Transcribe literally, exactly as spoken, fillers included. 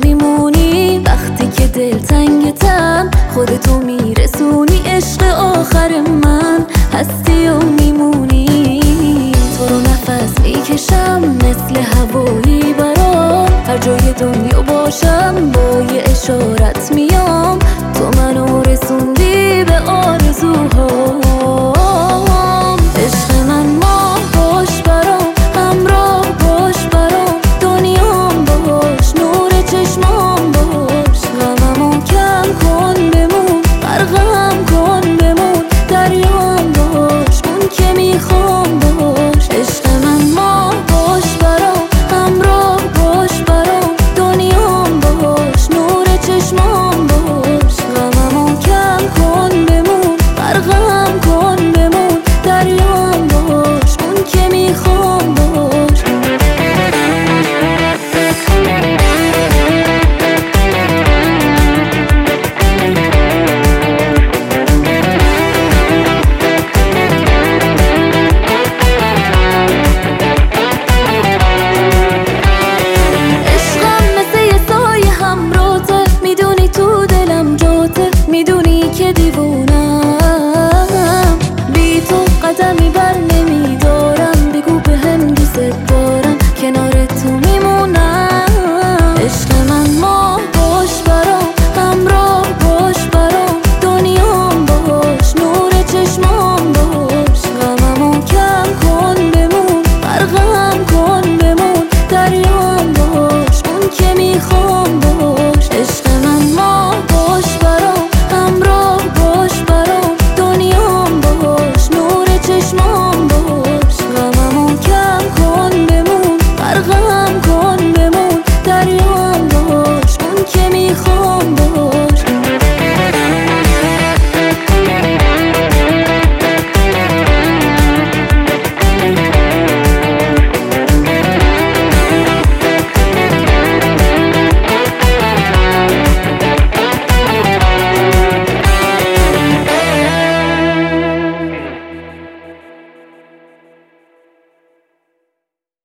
میمونی وقتی که دل تنگتم، خودتو میرسونی. عشق آخر من هستی و میمونی. تو رو نفس میکشم مثل هوایی برام، هر جای دنیا باشم با یه اشارت میام. تو من